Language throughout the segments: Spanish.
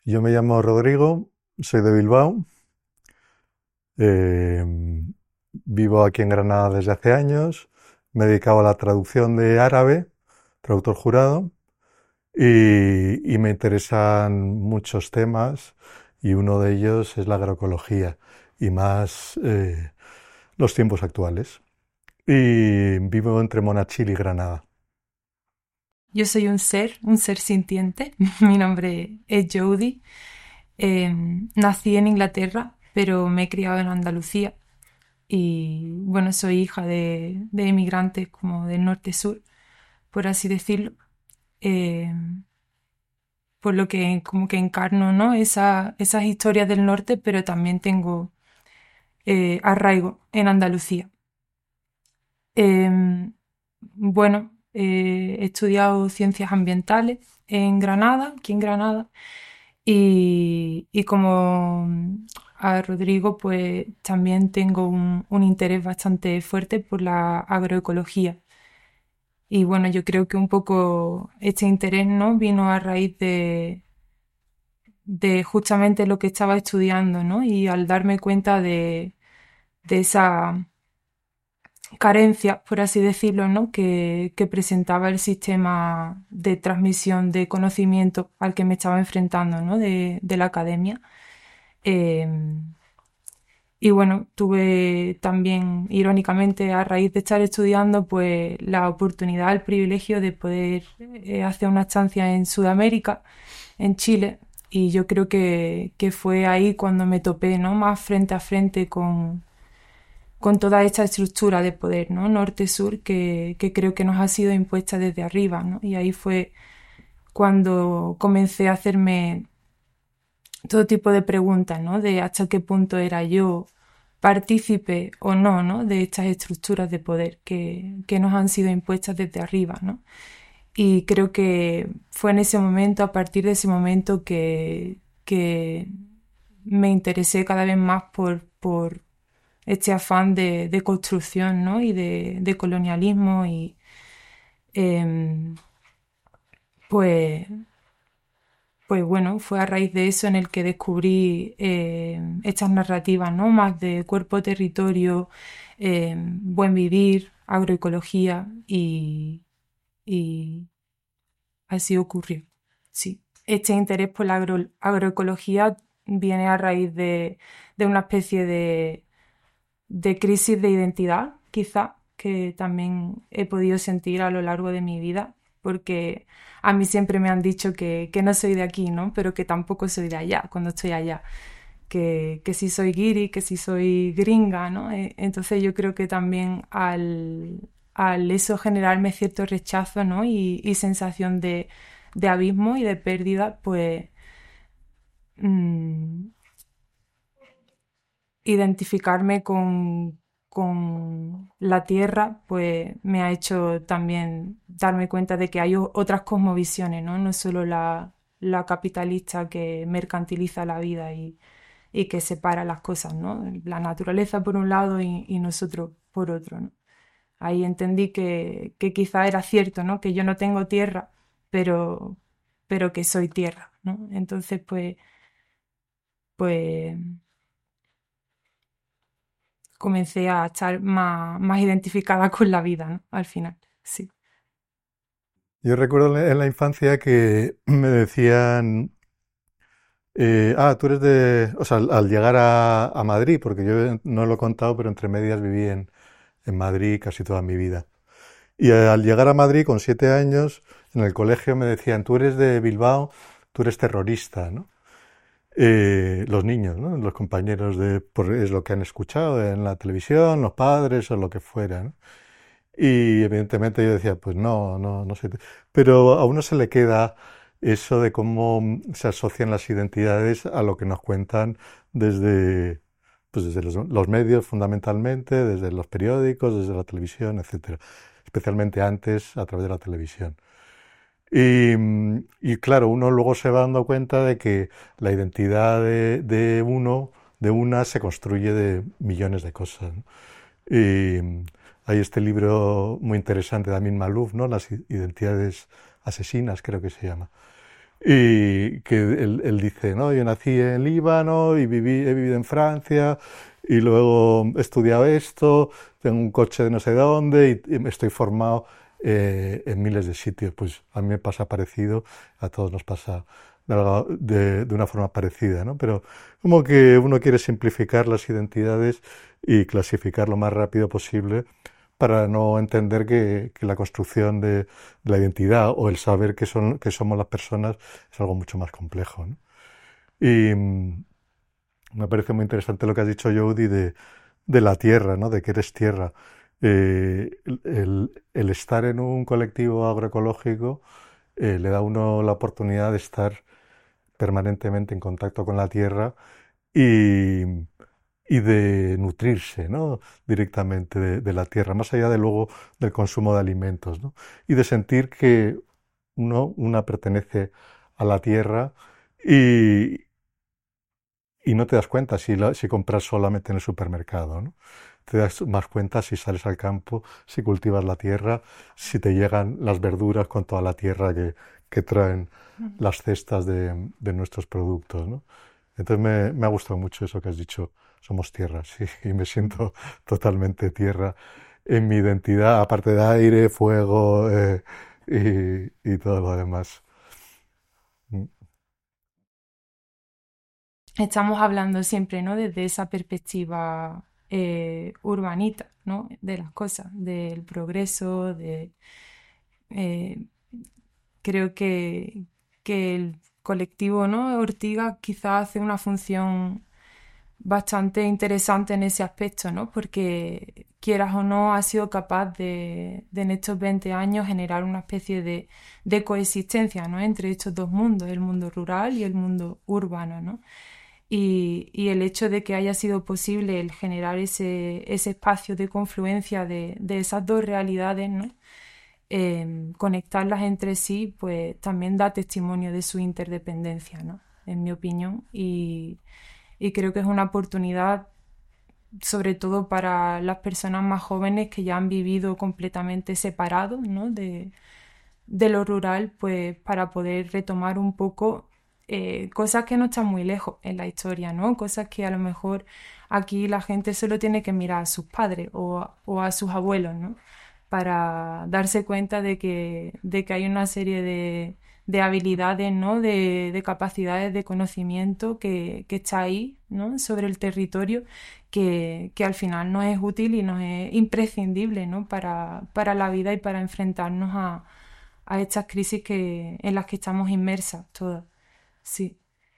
Yo me llamo Rodrigo, soy de Bilbao, eh, vivo aquí en Granada desde hace años, me he dedicado a la traducción de árabe, traductor jurado, y me interesan muchos temas y uno de ellos es la agroecología y más los tiempos actuales. Y vivo entre Monachil y Granada. Yo soy un ser sintiente. Mi nombre es Jodie. Nací en Inglaterra, pero me he criado en Andalucía. Y bueno, soy hija de emigrantes como del norte-sur, por así decirlo. Eh, por lo que como que encarno, ¿no? Esas historias del norte, pero también tengo arraigo en Andalucía. He estudiado ciencias ambientales en Granada, aquí en Granada, y como a Rodrigo, pues también tengo un interés bastante fuerte por la agroecología. Y bueno, yo creo que un poco este interés, ¿no? Vino a raíz de justamente lo que estaba estudiando, ¿no? Y al darme cuenta de esa carencias, por así decirlo, ¿no? que presentaba el sistema de transmisión de conocimiento al que me estaba enfrentando, ¿no? de la academia. Eh, y bueno, tuve también, irónicamente, a raíz de estar estudiando, pues la oportunidad, el privilegio de poder hacer una estancia en Sudamérica, en Chile, y yo creo que fue ahí cuando me topé, ¿no? Más frente a frente con toda esta estructura de poder, ¿no? Norte-sur, que creo que nos ha sido impuesta desde arriba, ¿no? Y ahí fue cuando comencé a hacerme todo tipo de preguntas, ¿no? De hasta qué punto era yo partícipe o no, ¿no? De estas estructuras de poder que nos han sido impuestas desde arriba, ¿no? Y creo que fue en ese momento, a partir de ese momento, que me interesé cada vez más por este afán de construcción, ¿no? Y de colonialismo y em, pues, pues bueno, fue a raíz de eso en el que descubrí estas narrativas, ¿no? Más de cuerpo, territorio, buen vivir, agroecología y así ocurrió. Sí. Este interés por la agroecología viene a raíz de una especie de crisis de identidad, quizá, que también he podido sentir a lo largo de mi vida, porque a mí siempre me han dicho que no soy de aquí, ¿no? Pero que tampoco soy de allá cuando estoy allá, que sí soy guiri, que sí soy gringa, ¿no? Entonces yo creo que también al eso generarme cierto rechazo, ¿no? Y sensación de abismo y de pérdida, pues mm, identificarme con la Tierra, pues me ha hecho también darme cuenta de que hay otras cosmovisiones, ¿no? No es solo la capitalista que mercantiliza la vida y que separa las cosas, ¿no? La naturaleza por un lado y nosotros por otro, ¿no? Ahí entendí que quizá era cierto, ¿no? Que yo no tengo tierra, pero, pero que soy tierra, ¿no? Entonces, pues comencé a estar más identificada con la vida, ¿no? Al final, sí. Yo recuerdo en la infancia que me decían, tú eres de, o sea, al llegar a Madrid, porque yo no lo he contado, pero entre medias viví en Madrid casi toda mi vida. Y al llegar a Madrid con 7 años, en el colegio me decían, tú eres de Bilbao, tú eres terrorista, ¿no? Los niños, ¿no? Los compañeros es lo que han escuchado en la televisión, los padres o lo que fuera, ¿no? Y evidentemente yo decía, pues no, no, no sé. Pero a uno se le queda eso de cómo se asocian las identidades a lo que nos cuentan desde, pues desde los medios fundamentalmente, desde los periódicos, desde la televisión, etcétera. Especialmente antes a través de la televisión. Y claro, uno luego se va dando cuenta de que la identidad de uno, de una, se construye de millones de cosas, ¿no? Y hay este libro muy interesante de Amin Malouf, ¿no? Las identidades asesinas, creo que se llama. Y que él dice, no, yo nací en Líbano y he vivido en Francia y luego he estudiado esto, tengo un coche de no sé dónde y estoy formado en miles de sitios. Pues a mí me pasa parecido, a todos nos pasa de una forma parecida, ¿no? Pero como que uno quiere simplificar las identidades y clasificar lo más rápido posible para no entender que la construcción de la identidad o el saber que somos las personas es algo mucho más complejo, ¿no? Y me parece muy interesante lo que has dicho, Jody, de la tierra, ¿no? De que eres tierra. El estar en un colectivo agroecológico le da a uno la oportunidad de estar permanentemente en contacto con la tierra y, y de nutrirse, ¿no? Directamente de la tierra, más allá de luego del consumo de alimentos, ¿no? Y de sentir que una pertenece a la tierra y, y no te das cuenta si compras solamente en el supermercado, ¿no? Te das más cuenta si sales al campo, si cultivas la tierra, si te llegan las verduras con toda la tierra que traen Mm. las cestas de nuestros productos, ¿no? Entonces me ha gustado mucho eso que has dicho, somos tierra, sí, y me siento totalmente tierra en mi identidad, aparte de aire, fuego y todo lo demás. Mm. Estamos hablando siempre, ¿no? Desde esa perspectiva urbanita, ¿no? De las cosas, del progreso, eh, creo que el colectivo, ¿no? Ortiga quizás hace una función bastante interesante en ese aspecto, ¿no? Porque quieras o no, ha sido capaz de en estos 20 años generar una especie de coexistencia, ¿no? Entre estos dos mundos, el mundo rural y el mundo urbano, ¿no? Y el hecho de que haya sido posible el generar ese espacio de confluencia de esas dos realidades, ¿no? Conectarlas entre sí, pues también da testimonio de su interdependencia, ¿no? En mi opinión. Y creo que es una oportunidad, sobre todo para las personas más jóvenes que ya han vivido completamente separados, ¿no? De lo rural, pues para poder retomar un poco cosas que no están muy lejos en la historia, ¿no? Cosas que a lo mejor aquí la gente solo tiene que mirar a sus padres o a sus abuelos, ¿no? Para darse cuenta de que hay una serie de habilidades, ¿no? De capacidades de conocimiento que está ahí, ¿no? Sobre el territorio que al final nos es útil y nos es imprescindible, ¿no? Para la vida y para enfrentarnos a estas crisis en las que estamos inmersas todas. Sí.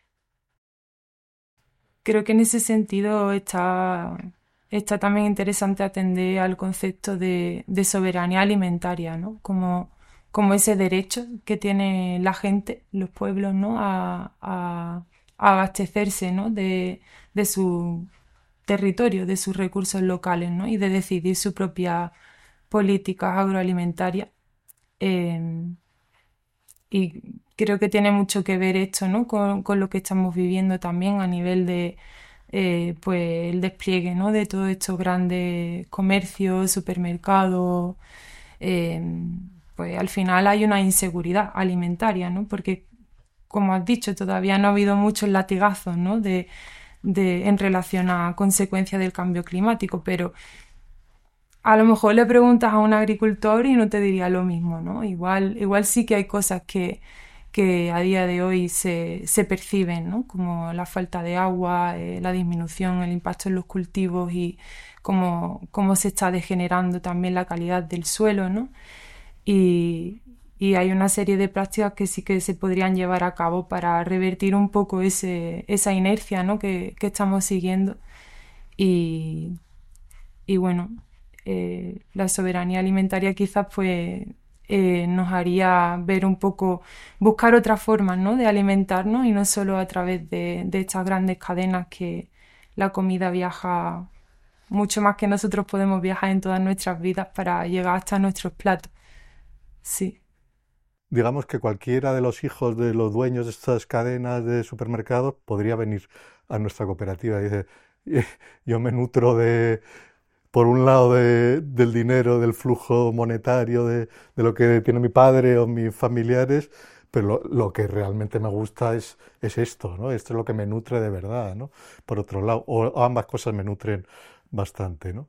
Creo que en ese sentido está también interesante atender al concepto de soberanía alimentaria, ¿no? Como ese derecho que tiene la gente, los pueblos, ¿no? A abastecerse, ¿no? De su territorio, de sus recursos locales, ¿no? Y de decidir su propia políticas agroalimentarias. Eh, y creo que tiene mucho que ver esto, ¿no? Con lo que estamos viviendo también a nivel de pues el despliegue, ¿no? De todos estos grandes comercios, supermercados. eh, pues al final hay una inseguridad alimentaria, ¿no? Porque, como has dicho, todavía no ha habido muchos latigazos, ¿no? En relación a consecuencias del cambio climático, pero a lo mejor le preguntas a un agricultor y no te diría lo mismo, ¿no? Igual sí que hay cosas que a día de hoy se perciben, ¿no? Como la falta de agua, la disminución, el impacto en los cultivos y cómo se está degenerando también la calidad del suelo, ¿no? Y hay una serie de prácticas que sí que se podrían llevar a cabo para revertir un poco esa inercia, ¿no? que estamos siguiendo. Y, y bueno, la soberanía alimentaria quizás pues nos haría ver un poco, buscar otras formas, ¿no? De alimentarnos y no solo a través de estas grandes cadenas que la comida viaja mucho más que nosotros podemos viajar en todas nuestras vidas para llegar hasta nuestros platos. Sí. Digamos que cualquiera de los hijos de los dueños de estas cadenas de supermercados podría venir a nuestra cooperativa. Dice, yo me nutro por un lado, del dinero, del flujo monetario, de lo que tiene mi padre o mis familiares, pero lo que realmente me gusta es esto, ¿no? Esto es lo que me nutre de verdad, ¿no? Por otro lado, o ambas cosas me nutren bastante, ¿no?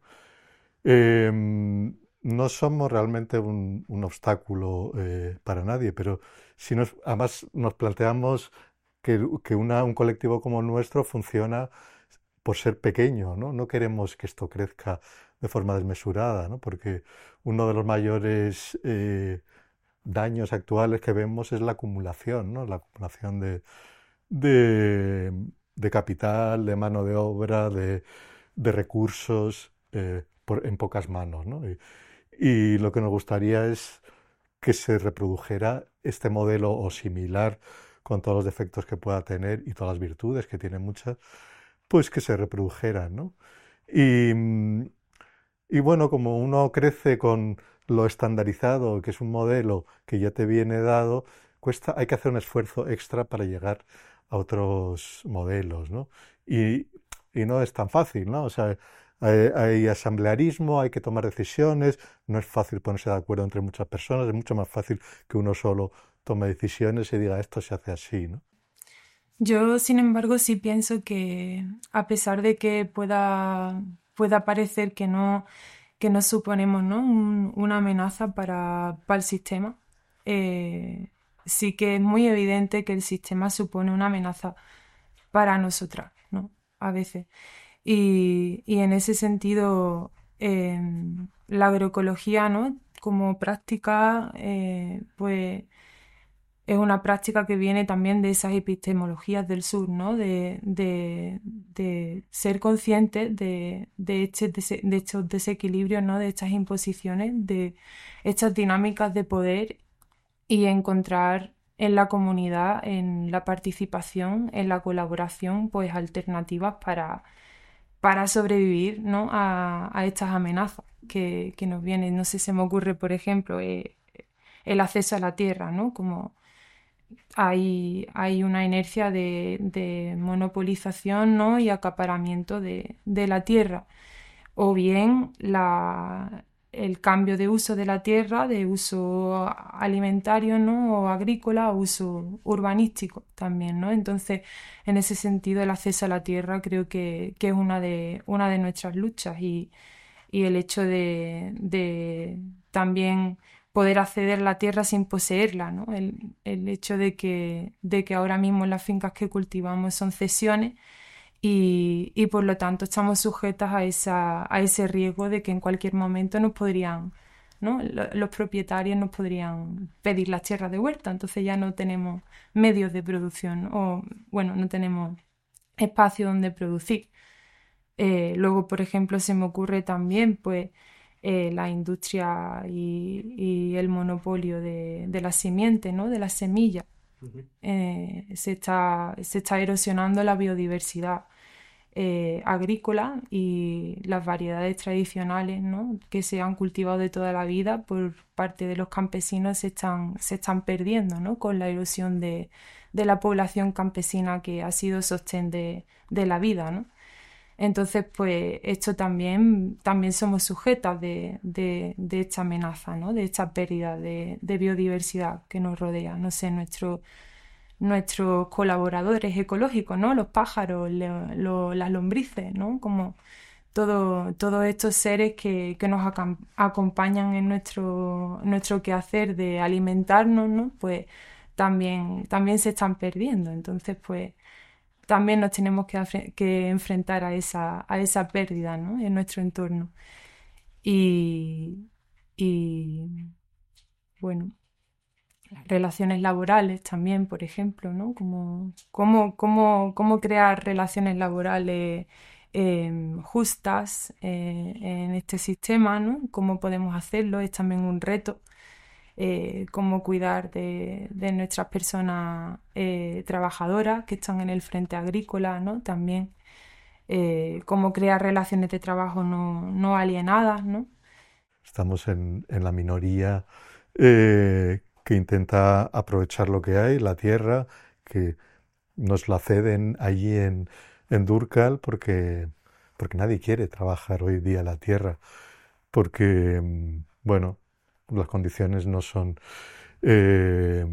No somos realmente un obstáculo para nadie, pero si además nos planteamos que un colectivo como el nuestro funciona por ser pequeño, ¿no? No queremos que esto crezca de forma desmesurada, ¿no? Porque uno de los mayores daños actuales que vemos es la acumulación, ¿no? La acumulación de, de capital, de mano de obra, de recursos en pocas manos, ¿no? Y lo que nos gustaría es que se reprodujera este modelo o similar con todos los defectos que pueda tener y todas las virtudes que tiene muchas, pues que se reprodujeran, ¿no? Y, y bueno, como uno crece con lo estandarizado, que es un modelo que ya te viene dado, hay que hacer un esfuerzo extra para llegar a otros modelos, ¿no? Y, y no es tan fácil, ¿no? O sea, hay asamblearismo, hay que tomar decisiones, no es fácil ponerse de acuerdo entre muchas personas, es mucho más fácil que uno solo tome decisiones y diga esto se hace así, ¿no? Yo, sin embargo, sí pienso que a pesar de que pueda parecer que no suponemos, ¿no? Una amenaza para el sistema, eh, sí que es muy evidente que el sistema supone una amenaza para nosotras, ¿no? A veces. Y en ese sentido, la agroecología, ¿no? Como práctica, pues es una práctica que viene también de esas epistemologías del sur, ¿no? De ser conscientes de estos desequilibrios, ¿no? De estas imposiciones, de estas dinámicas de poder y encontrar en la comunidad, en la participación, en la colaboración, pues alternativas para sobrevivir, ¿no? A estas amenazas que nos vienen. No sé, se me ocurre, por ejemplo, el acceso a la tierra, ¿no? Como hay una inercia de monopolización, ¿no? Y acaparamiento de la tierra. O bien el cambio de uso de la tierra, de uso alimentario, ¿no? O agrícola, a uso urbanístico también, ¿no? Entonces, en ese sentido, el acceso a la tierra creo que es una de nuestras luchas y el hecho de también poder acceder a la tierra sin poseerla, ¿no? El hecho de que ahora mismo las fincas que cultivamos son cesiones y por lo tanto estamos sujetas a ese riesgo de que en cualquier momento nos podrían, ¿no? Los propietarios nos podrían pedir las tierras de huerta, entonces ya no tenemos medios de producción o, bueno, no tenemos espacio donde producir. Luego, por ejemplo, se me ocurre también, pues, la industria y el monopolio de las simientes, ¿no? De las semillas. Se está erosionando la biodiversidad agrícola y las variedades tradicionales, ¿no? Que se han cultivado de toda la vida por parte de los campesinos se están perdiendo, ¿no? Con la erosión de la población campesina que ha sido sostén de la vida, ¿no? Entonces, pues esto también somos sujetas de esta amenaza, ¿no? De esta pérdida de biodiversidad que nos rodea. No sé, nuestros colaboradores ecológicos, ¿no? Los pájaros, las lombrices, ¿no? Como todos estos seres que nos acompañan en nuestro quehacer de alimentarnos, ¿no? Pues también se están perdiendo. Entonces, pues también nos tenemos que enfrentar a esa pérdida, ¿no? En nuestro entorno. Y, y bueno, las relaciones laborales también, por ejemplo, ¿no? Cómo crear relaciones laborales justas en este sistema, ¿no? Cómo podemos hacerlo, es también un reto. Cómo cuidar de nuestras personas trabajadoras que están en el frente agrícola, ¿no? También cómo crear relaciones de trabajo no alienadas, ¿no? Estamos en la minoría que intenta aprovechar lo que hay, la tierra, que nos la ceden allí en Durcal porque nadie quiere trabajar hoy día la tierra, porque, bueno, las condiciones no son,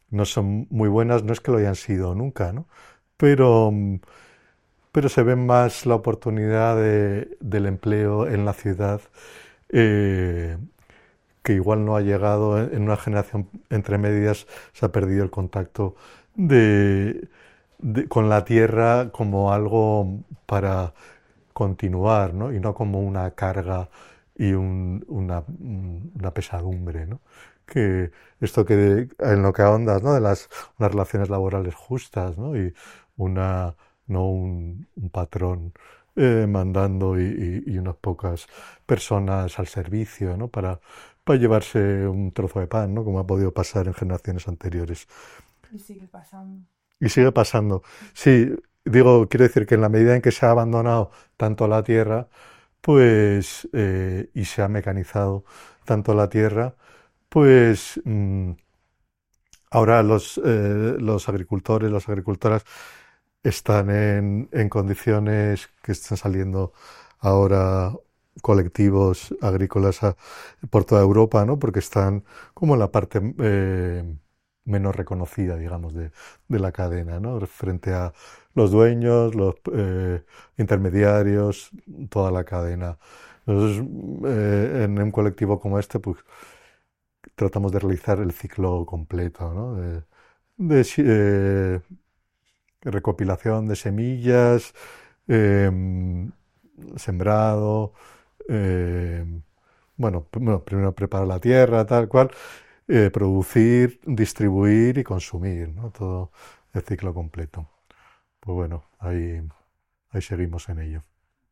no son muy buenas, no es que lo hayan sido nunca, ¿no? Pero, pero se ve más la oportunidad del empleo en la ciudad, eh, que igual no ha llegado en una generación entre medias, se ha perdido el contacto de, con la tierra como algo para continuar, ¿no? Y no como una carga y una pesadumbre, ¿no? Que esto que en lo que ahondas, ¿no? De unas relaciones laborales justas, ¿no? Y una, no un patrón mandando y unas pocas personas al servicio, ¿no? Para llevarse un trozo de pan, ¿no? Como ha podido pasar en generaciones anteriores. Y sigue pasando. Y sigue pasando. Sí, digo, quiero decir que en la medida en que se ha abandonado tanto la tierra, pues, y se ha mecanizado tanto la tierra, pues ahora los agricultores, las agricultoras están en condiciones que están saliendo ahora colectivos agrícolas por toda Europa, ¿no? Porque están como en la parte menos reconocida, digamos, de la cadena, ¿no? Frente a los dueños, los intermediarios, toda la cadena. Nosotros, en un colectivo como este, pues tratamos de realizar el ciclo completo, ¿no? De recopilación de semillas, eh, sembrado, eh, bueno, primero preparar la tierra, tal cual, producir, distribuir y consumir, ¿no? Todo el ciclo completo. Pues bueno, ahí seguimos en ello.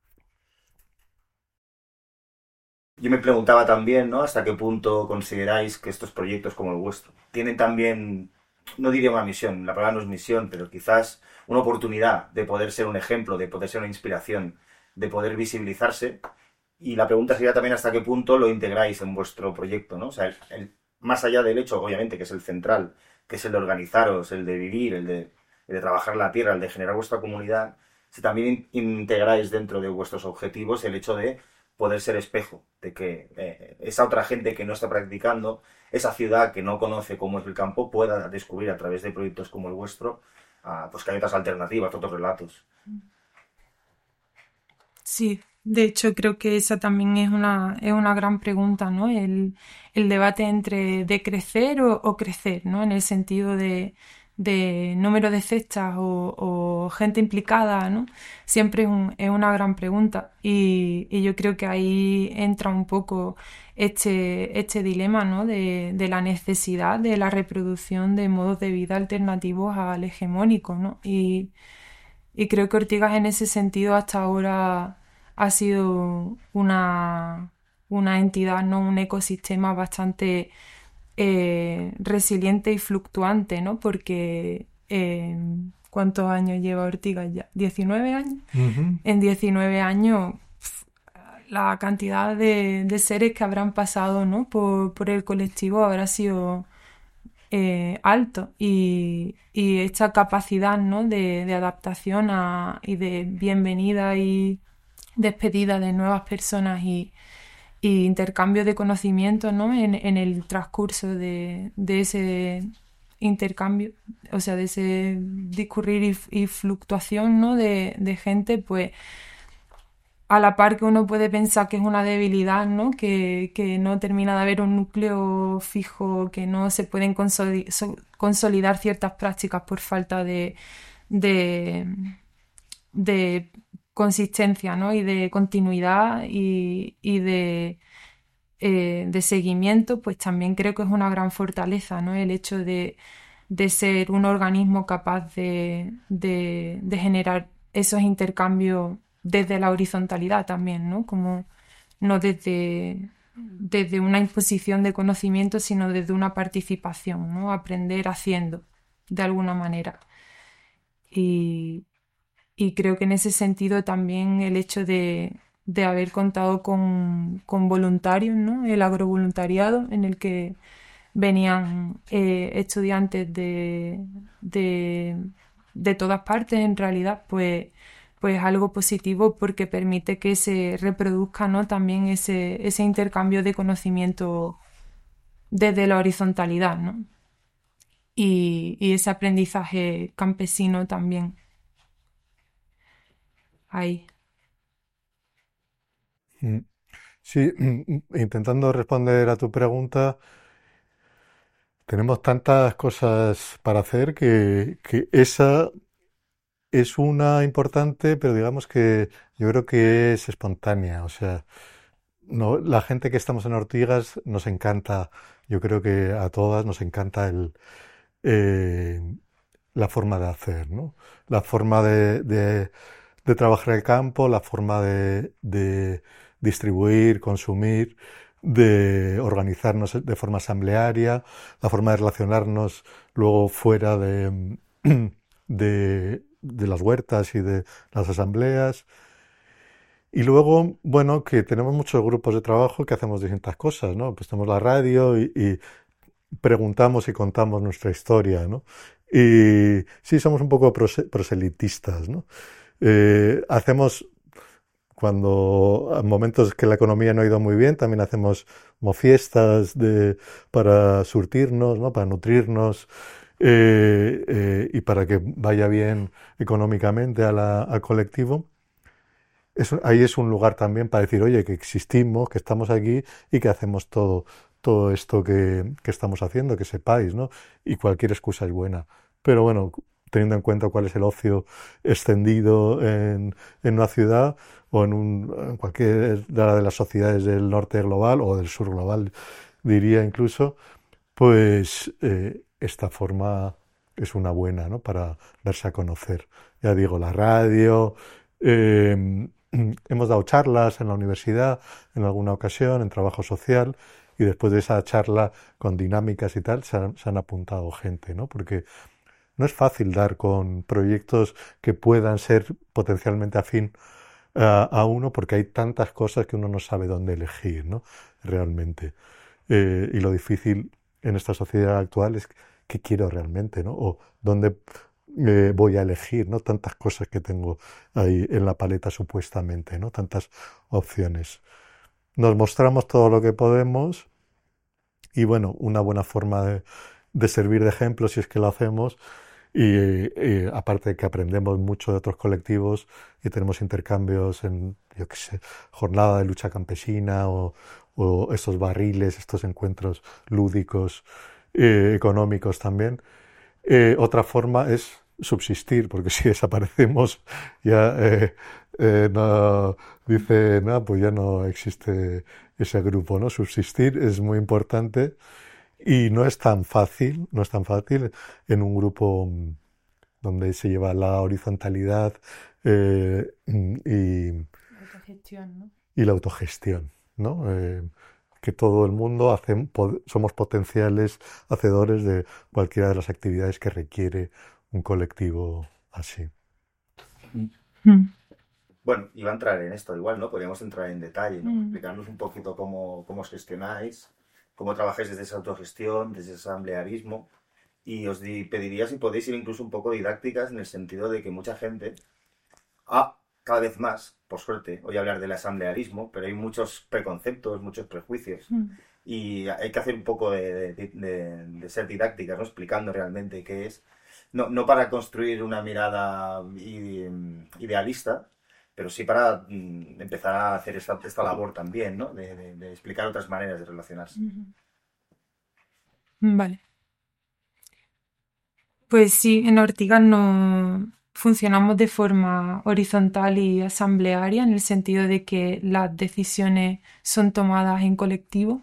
Yo me preguntaba también, ¿no? ¿Hasta qué punto consideráis que estos proyectos como el vuestro tienen también, no diría una misión, la palabra no es misión, pero quizás una oportunidad de poder ser un ejemplo, de poder ser una inspiración, de poder visibilizarse? Y la pregunta sería también hasta qué punto lo integráis en vuestro proyecto, ¿no? O sea, más allá del hecho, obviamente, que es el central, que es el de organizaros, el de vivir, el de trabajar la tierra, el de generar vuestra comunidad, si también integráis dentro de vuestros objetivos el hecho de poder ser espejo, de que esa otra gente que no está practicando, esa ciudad que no conoce cómo es el campo, pueda descubrir a través de proyectos como el vuestro, pues que hay otras alternativas, otros relatos. Sí, de hecho creo que esa también es una gran pregunta, ¿no? El debate entre de crecer o crecer, ¿no? En el sentido de número de cestas o gente implicada, ¿no? Siempre es una gran pregunta y yo creo que ahí entra un poco este dilema, ¿no? De la necesidad de la reproducción de modos de vida alternativos al hegemónico, ¿no? Y creo que Ortigas en ese sentido hasta ahora ha sido una entidad, ¿no? Un ecosistema bastante resiliente y fluctuante, ¿no? Porque ¿cuántos años lleva Ortigas ya? ¿19 años? Ujú. En 19 años la cantidad de seres que habrán pasado, ¿no? Por el colectivo habrá sido alto y esta capacidad, ¿no? de adaptación y de bienvenida y despedida de nuevas personas y intercambio de conocimientos, ¿no? En el transcurso de ese intercambio, o sea, de ese discurrir y fluctuación, ¿no? de gente, pues a la par que uno puede pensar que es una debilidad, ¿no? Que no termina de haber un núcleo fijo, que no se pueden consolidar ciertas prácticas por falta de, de consistencia, ¿no? Y de continuidad y de seguimiento, pues también creo que es una gran fortaleza, ¿no? El hecho de ser un organismo capaz de generar esos intercambios desde la horizontalidad también, ¿no? Como no desde una imposición de conocimiento, sino desde una participación, ¿no? Aprender haciendo, de alguna manera. Y, y creo que en ese sentido también el hecho de haber contado con voluntarios, ¿no? El agrovoluntariado, en el que venían estudiantes de, de todas partes, en realidad, pues algo positivo porque permite que se reproduzca, ¿no? También ese intercambio de conocimiento desde la horizontalidad, ¿no? y ese aprendizaje campesino también ahí. Mm. Sí, intentando responder a tu pregunta, tenemos tantas cosas para hacer que esa es una importante, pero digamos que yo creo que es espontánea. O sea, no, la gente que estamos en Ortigas nos encanta, yo creo que a todas nos encanta eh, la forma de hacer, ¿no? La forma de trabajar el campo, la forma de distribuir, consumir, de organizarnos de forma asamblearia, la forma de relacionarnos luego fuera de las huertas y de las asambleas. Y luego, bueno, que tenemos muchos grupos de trabajo que hacemos distintas cosas, ¿no? Pues tenemos la radio y preguntamos y contamos nuestra historia, ¿no? Y sí, somos un poco proselitistas, ¿no? Hacemos, cuando en momentos que la economía no ha ido muy bien, también hacemos como fiestas para surtirnos, ¿no? Para nutrirnos y para que vaya bien económicamente al colectivo. Ahí es un lugar también para decir, oye, que existimos, que estamos aquí y que hacemos todo esto que estamos haciendo, que sepáis, ¿no? Y cualquier excusa es buena. Pero bueno, teniendo en cuenta cuál es el ocio extendido en una ciudad o en cualquier de las sociedades del norte global o del sur global, diría incluso, pues esta forma es una buena, ¿no? Para darse a conocer. Ya digo, la radio, hemos dado charlas en la universidad en alguna ocasión, en trabajo social, y después de esa charla con dinámicas y tal, se han apuntado gente, ¿no? Porque no es fácil dar con proyectos que puedan ser potencialmente afín a uno, porque hay tantas cosas que uno no sabe dónde elegir, ¿no? Realmente. Y lo difícil en esta sociedad actual es qué quiero realmente, ¿no? O dónde voy a elegir, ¿no? Tantas cosas que tengo ahí en la paleta supuestamente, ¿no? Tantas opciones. Nos mostramos todo lo que podemos y bueno, una buena forma de servir de ejemplo si es que lo hacemos y aparte de que aprendemos mucho de otros colectivos y tenemos intercambios en, yo qué sé, jornada de lucha campesina o estos barriles, estos encuentros lúdicos, económicos también. Otra forma es subsistir, porque si desaparecemos ya no, dice, no, pues ya no existe ese grupo, ¿no? Subsistir es muy importante y no es tan fácil, no es tan fácil en un grupo donde se lleva la horizontalidad Autogestión, ¿no? y la autogestión, ¿no? Que todo el mundo somos potenciales hacedores de cualquiera de las actividades que requiere un colectivo así. Mm. Bueno, iba a entrar en esto igual, ¿no? Podríamos entrar en detalle, ¿no? Mm. Explicarnos un poquito cómo os gestionáis, cómo trabajáis desde esa autogestión, desde ese asamblearismo. Y os pediría si podéis ir incluso un poco didácticas en el sentido de que mucha gente, cada vez más, por suerte, oye hablar del asamblearismo, pero hay muchos preconceptos, muchos prejuicios. Mm. Y hay que hacer un poco de ser didácticas, ¿no? Explicando realmente qué es. No para construir una mirada idealista, pero sí para empezar a hacer esta labor también, ¿no? De explicar otras maneras de relacionarse. Vale. Pues sí, en Ortigas no funcionamos de forma horizontal y asamblearia en el sentido de que las decisiones son tomadas en colectivo,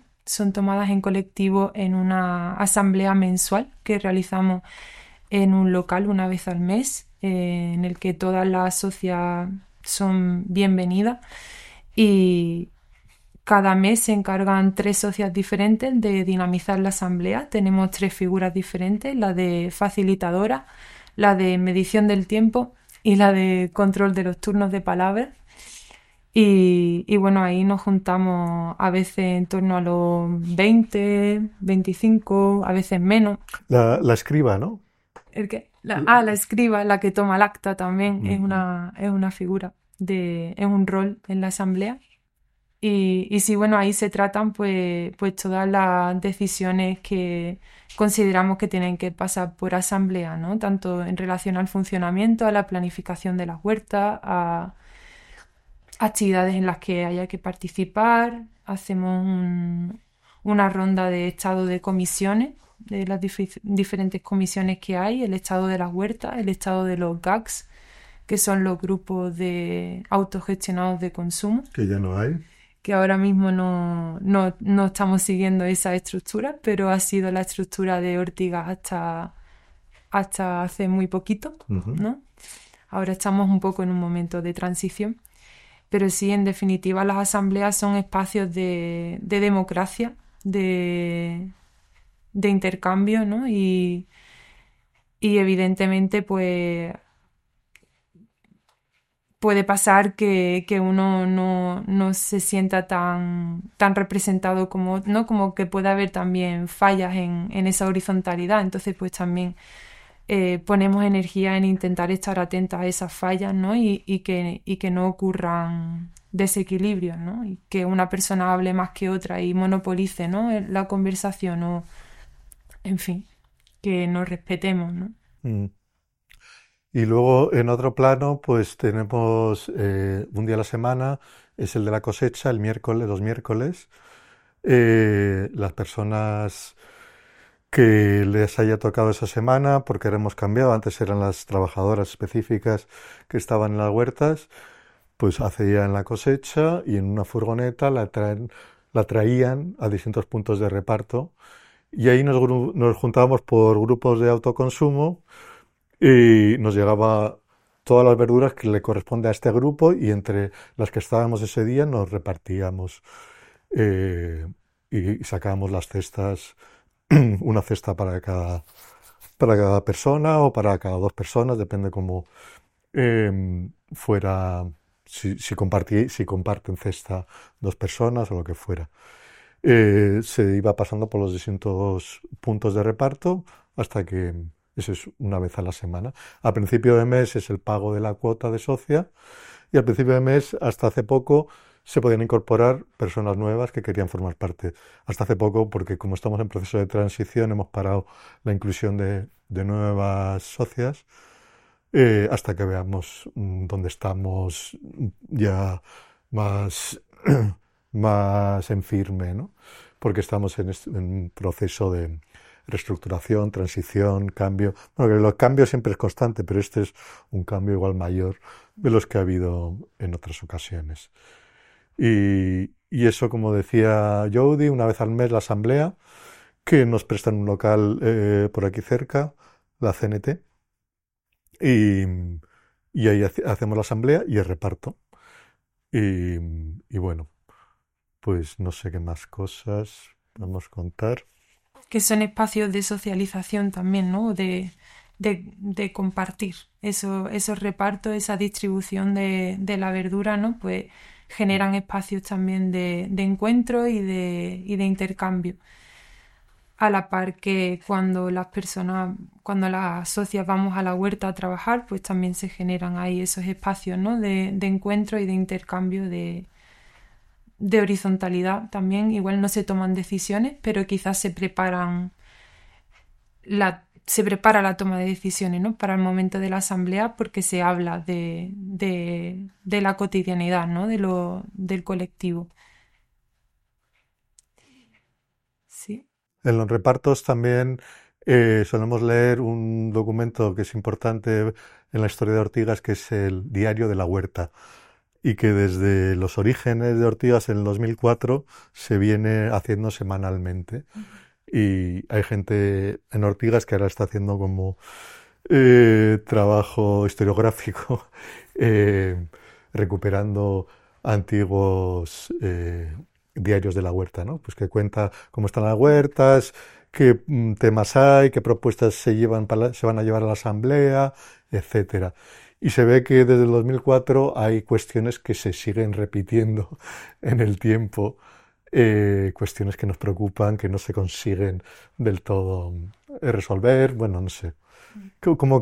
en una asamblea mensual que realizamos en un local una vez al mes, en el que todas las socias son bienvenidas y cada mes se encargan 3 socias diferentes de dinamizar la asamblea. Tenemos 3 figuras diferentes, la de facilitadora, la de medición del tiempo y la de control de los turnos de palabra. Y bueno, ahí nos juntamos a veces en torno a los 20, 25, a veces menos. La escriba, ¿no? ¿El qué? La escriba, la que toma el acta también, es Mm. una figura, es un rol en la asamblea. Y sí, bueno, ahí se tratan pues todas las decisiones que consideramos que tienen que pasar por asamblea, ¿no? Tanto en relación al funcionamiento, a la planificación de las huertas, a actividades en las que haya que participar. Hacemos una ronda de estado de comisiones, de las diferentes comisiones que hay, el estado de las huertas, el estado de los GACS, que son los grupos de autogestionados de consumo. Que ya no hay. Que ahora mismo no estamos siguiendo esa estructura, pero ha sido la estructura de Ortigas hasta hace muy poquito, ¿no? Ahora estamos un poco en un momento de transición, pero sí, en definitiva, las asambleas son espacios de democracia, de intercambio, ¿no? Y evidentemente, pues puede pasar que uno no se sienta tan representado como, ¿no? Como que puede haber también fallas en esa horizontalidad. Entonces, pues también ponemos energía en intentar estar atentas a esas fallas, ¿no? Y que no ocurran desequilibrios, ¿no? Y que una persona hable más que otra y monopolice, ¿no? La conversación o, en fin, que nos respetemos, ¿no? Mm. Y luego en otro plano, pues tenemos un día a la semana, es el de la cosecha, el miércoles, los miércoles. Las personas que les haya tocado esa semana, porque ahora hemos cambiado, antes eran las trabajadoras específicas que estaban en las huertas, pues hacían la cosecha y en una furgoneta la traían a distintos puntos de reparto y ahí nos juntábamos por grupos de autoconsumo y nos llegaba todas las verduras que le corresponde a este grupo y entre las que estábamos ese día nos repartíamos eh, y sacábamos las cestas, una cesta para cada persona o para cada dos personas, depende cómo fuera, si comparten cesta dos personas o lo que fuera. Se iba pasando por los distintos puntos de reparto hasta que eso es una vez a la semana. A principio de mes es el pago de la cuota de socia y al principio de mes, hasta hace poco, se podían incorporar personas nuevas que querían formar parte. Hasta hace poco, porque como estamos en proceso de transición, hemos parado la inclusión de nuevas socias hasta que veamos dónde estamos ya más, más en firme, ¿no? Porque estamos en un proceso de reestructuración, transición, cambio. Bueno, que los cambios siempre es constante, pero este es un cambio igual mayor de los que ha habido en otras ocasiones. Y eso, como decía Jody, una vez al mes la asamblea, que nos prestan un local por aquí cerca, la CNT, y, y ahí hacemos la asamblea y el reparto. Y, y bueno, pues no sé qué más cosas podemos contar. Que son espacios de socialización también, ¿no? De compartir esos repartos, esa distribución de la verdura, ¿no? Pues generan espacios también de encuentro y de intercambio. A la par que cuando las socias vamos a la huerta a trabajar, pues también se generan ahí esos espacios, ¿no? De encuentro y de intercambio de horizontalidad también. Igual no se toman decisiones, pero quizás se prepara la toma de decisiones, ¿no? Para el momento de la asamblea, porque se habla de la cotidianidad, ¿no? Del colectivo. Sí. En los repartos también solemos leer un documento que es importante en la historia de Ortigas, que es el Diario de la Huerta, y que desde los orígenes de Ortigas en el 2004 se viene haciendo semanalmente. Y hay gente en Ortigas que ahora está haciendo como trabajo historiográfico, recuperando antiguos diarios de la huerta, ¿no? Pues que cuenta cómo están las huertas, qué temas hay, qué propuestas se van a llevar a la asamblea, etcétera. Y se ve que desde el 2004 hay cuestiones que se siguen repitiendo en el tiempo, cuestiones que nos preocupan, que no se consiguen del todo resolver, bueno, no sé. Como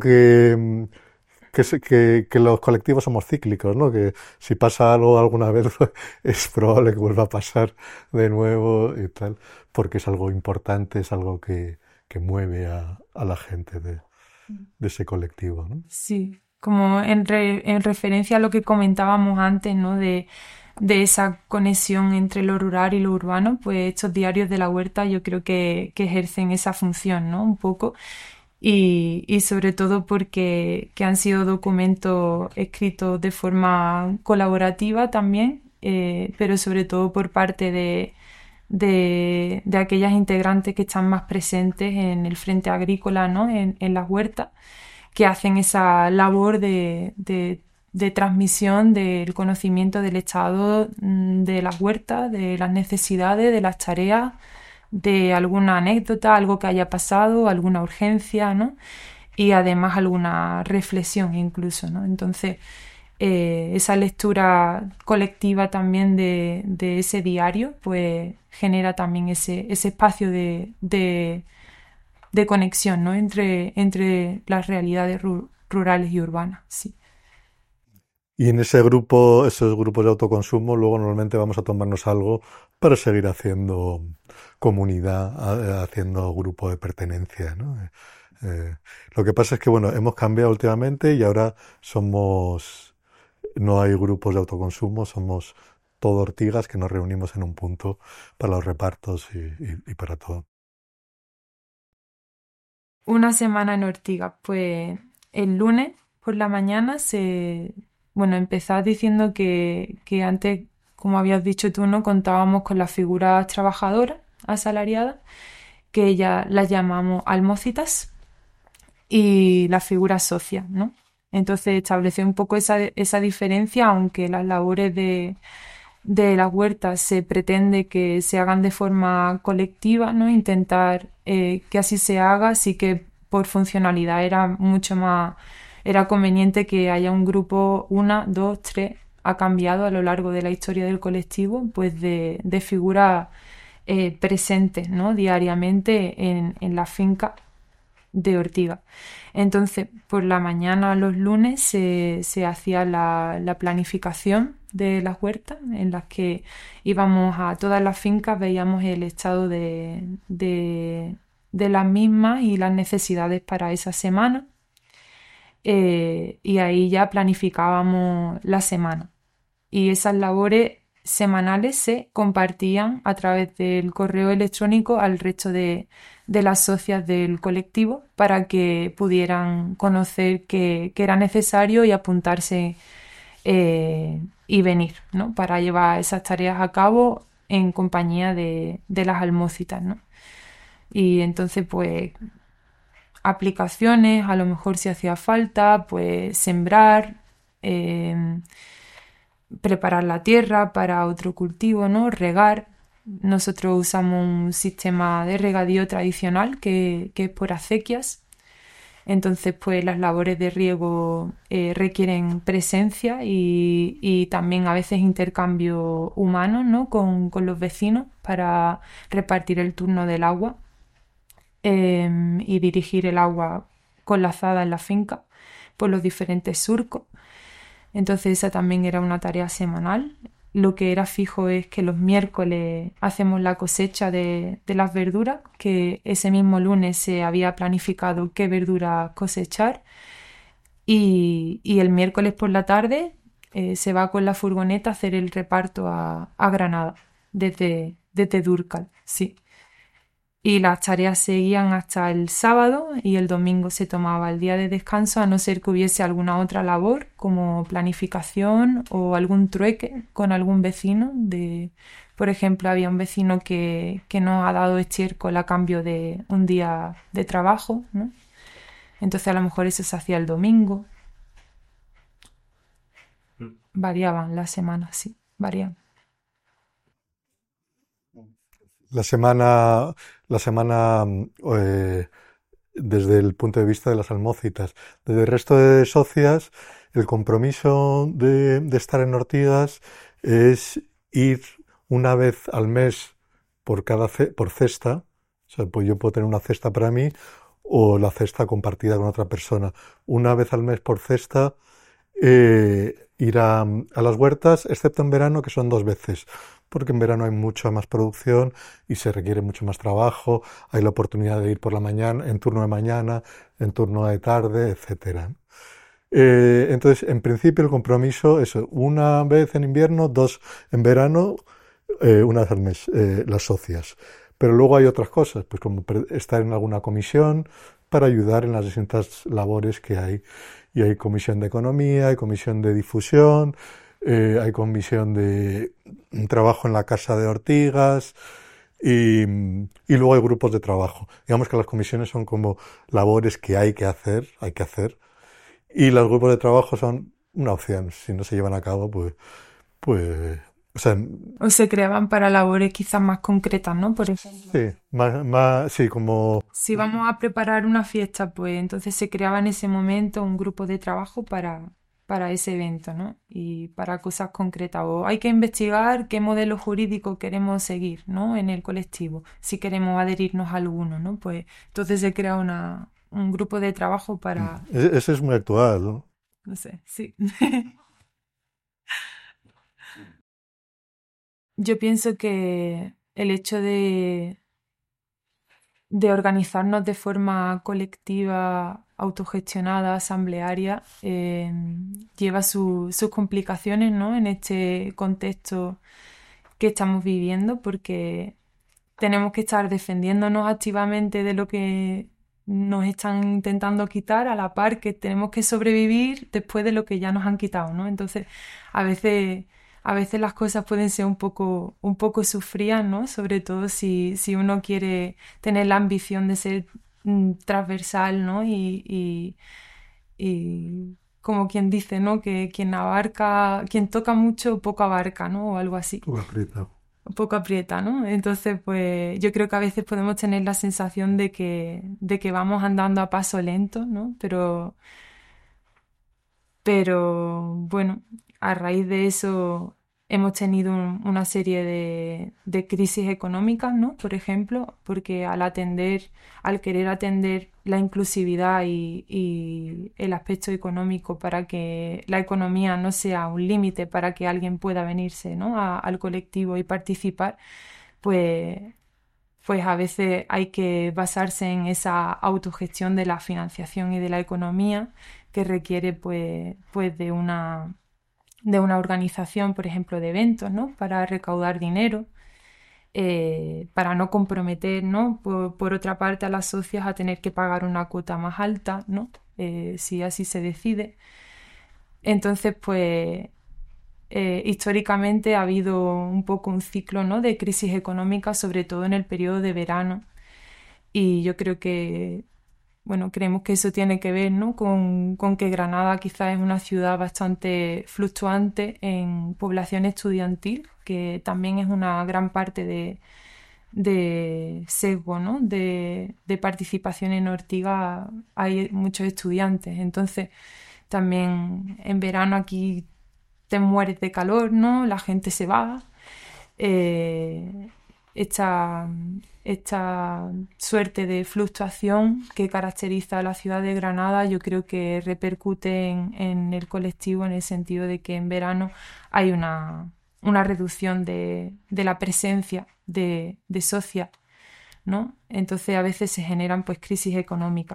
que los colectivos somos cíclicos, ¿no? Que si pasa algo alguna vez es probable que vuelva a pasar de nuevo y tal, porque es algo importante, es algo que que mueve a la gente de ese colectivo, ¿no? Sí, como en referencia a lo que comentábamos antes, ¿no? De esa conexión entre lo rural y lo urbano, pues estos diarios de la huerta yo creo que ejercen esa función, ¿no? Un poco. Y sobre todo porque que han sido documentos escritos de forma colaborativa también, pero sobre todo por parte de aquellas integrantes que están más presentes en el frente agrícola, ¿no? En las huertas, que hacen esa labor de transmisión del conocimiento del estado de las huertas, de las necesidades, de las tareas, de alguna anécdota, algo que haya pasado, alguna urgencia, ¿no? Y además alguna reflexión incluso, ¿no? Entonces, esa lectura colectiva también de ese diario, pues genera también ese espacio de conexión, ¿no? Entre las realidades rurales y urbanas, sí. Y en ese grupo, esos grupos de autoconsumo, luego normalmente vamos a tomarnos algo para seguir haciendo comunidad, haciendo grupo de pertenencia, ¿no? Lo que pasa es que, bueno, hemos cambiado últimamente y ahora no hay grupos de autoconsumo, somos todo ortigas que nos reunimos en un punto para los repartos y para todo. Una semana en Ortigas, pues el lunes por la mañana bueno, empezás diciendo que antes, como habías dicho tú, ¿no? Contábamos con las figuras trabajadoras asalariadas, que ellas las llamamos almócitas, y las figuras socias, ¿no? Entonces establecer un poco esa diferencia, aunque las labores de las huertas se pretende que se hagan de forma colectiva, ¿no? Intentar que así se haga, sí que por funcionalidad era conveniente que haya un grupo, una, dos, tres, ha cambiado a lo largo de la historia del colectivo, pues de figuras presentes, ¿no? Diariamente en la finca de Ortiga. Entonces, por la mañana los lunes se hacía la planificación de las huertas, en las que íbamos a todas las fincas, veíamos el estado de las mismas y las necesidades para esa semana, y ahí ya planificábamos la semana. Y esas labores semanales se compartían a través del correo electrónico al resto de las socias del colectivo para que pudieran conocer que era necesario y apuntarse y venir, ¿no? Para llevar esas tareas a cabo en compañía de las almócitas, ¿no? Y entonces, pues, aplicaciones, a lo mejor si hacía falta, pues sembrar, preparar la tierra para otro cultivo, ¿no? Regar. Nosotros usamos un sistema de regadío tradicional que es por acequias. Entonces, pues las labores de riego requieren presencia y también a veces intercambio humano, ¿no? Con los vecinos para repartir el turno del agua y dirigir el agua con la azada en la finca por los diferentes surcos. Entonces esa también era una tarea semanal. Lo que era fijo es que los miércoles hacemos la cosecha de las verduras, que ese mismo lunes se había planificado qué verduras cosechar, y el miércoles por la tarde se va con la furgoneta a hacer el reparto a Granada, desde Dúrcal, sí. Y las tareas seguían hasta el sábado y el domingo se tomaba el día de descanso, a no ser que hubiese alguna otra labor como planificación o algún trueque con algún vecino. Por ejemplo, había un vecino que nos ha dado estiércol a cambio de un día de trabajo, ¿no? Entonces a lo mejor eso se hacía el domingo. Variaban las semanas, sí, variaban. La semana, desde el punto de vista de las almócitas. Desde el resto de socias, el compromiso de estar en Ortigas es ir una vez al mes por cesta. O sea, pues yo puedo tener una cesta para mí o la cesta compartida con otra persona. Una vez al mes por cesta, ir a las huertas, excepto en verano, que son 2 veces. porque en verano hay mucha más producción y se requiere mucho más trabajo, hay la oportunidad de ir por la mañana, en turno de mañana, en turno de tarde, etcétera. Entonces, en principio el compromiso es una vez en invierno, dos en verano, una vez al mes, las socias. Pero luego hay otras cosas, pues como estar en alguna comisión para ayudar en las distintas labores que hay. Y hay comisión de economía, hay comisión de difusión, hay comisión de trabajo en la casa de Ortigas y luego hay grupos de trabajo. Digamos que las comisiones son como labores que hay que hacer, y los grupos de trabajo son una opción. Si no se llevan a cabo, pues, o sea, O se creaban para labores quizás más concretas, ¿no? Por ejemplo, sí, sí, como, si vamos a preparar una fiesta, pues entonces se creaba en ese momento un grupo de trabajo para ese evento, ¿no? Y para cosas concretas. O hay que investigar qué modelo jurídico queremos seguir, ¿no? En el colectivo, si queremos adherirnos a alguno, ¿no? Pues entonces se crea un grupo de trabajo para, ese es muy actual, ¿no? no sé, sí. Yo pienso que el hecho de organizarnos de forma colectiva, autogestionada, asamblearia, lleva sus complicaciones, ¿no? En este contexto que estamos viviendo, porque tenemos que estar defendiéndonos activamente de lo que nos están intentando quitar, a la par que tenemos que sobrevivir después de lo que ya nos han quitado, ¿no? Entonces, a veces, a veces las cosas pueden ser un poco sufridas, ¿no? Sobre todo si uno quiere tener la ambición de ser transversal, ¿no? Y como quien dice, ¿no? Que quien abarca, quien toca mucho, poco abarca, ¿no? O algo así, Poco aprieta. poco aprieta, ¿no? Entonces, pues yo creo que a veces podemos tener la sensación de que vamos andando a paso lento, ¿no? Pero bueno, a raíz de eso hemos tenido una serie de crisis económicas, ¿no? Por ejemplo, porque al querer atender la inclusividad y el aspecto económico para que la economía no sea un límite para que alguien pueda venirse, ¿no? Al colectivo y participar, pues pues a veces hay que basarse en esa autogestión de la financiación y de la economía que requiere pues de una organización, por ejemplo, de eventos, ¿no? Para recaudar dinero, para no comprometer, ¿no? Por otra parte, a las socias a tener que pagar una cuota más alta, ¿no? Si así se decide. Entonces, pues históricamente ha habido un poco un ciclo, ¿no? De crisis económica, sobre todo en el periodo de verano. Y yo creo que, bueno, creemos que eso tiene que ver, ¿no? Con que Granada quizás es una ciudad bastante fluctuante en población estudiantil, que también es una gran parte de sesgo, ¿no? De participación en Ortiga hay muchos estudiantes. Entonces, también en verano aquí te mueres de calor, ¿no? La gente se va. Eh, esta, esta suerte de fluctuación que caracteriza a la ciudad de Granada, yo creo que repercute en el colectivo en el sentido de que en verano hay una reducción de la presencia de socias, ¿no? Entonces a veces se generan pues crisis económicas.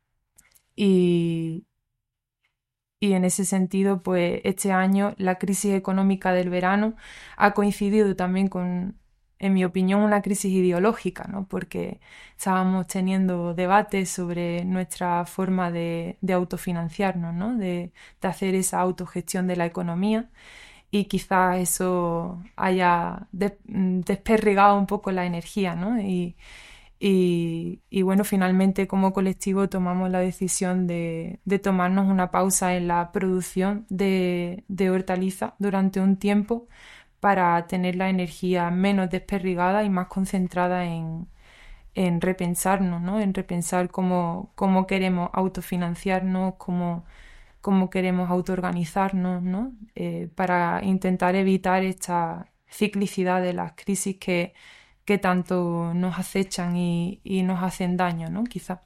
Y, y en ese sentido, pues este año la crisis económica del verano ha coincidido también con, en mi opinión, una crisis ideológica, ¿no? Porque estábamos teniendo debates sobre nuestra forma de autofinanciarnos, ¿no? De hacer esa autogestión de la economía y quizás eso haya desperdigado un poco la energía, ¿no? Y bueno, finalmente como colectivo tomamos la decisión de tomarnos una pausa en la producción de hortalizas durante un tiempo para tener la energía menos desperdigada y más concentrada en repensarnos, ¿no? En repensar cómo queremos autofinanciarnos, cómo queremos autoorganizarnos, ¿no? Para intentar evitar esta ciclicidad de las crisis que tanto nos acechan y nos hacen daño, ¿no? Quizá.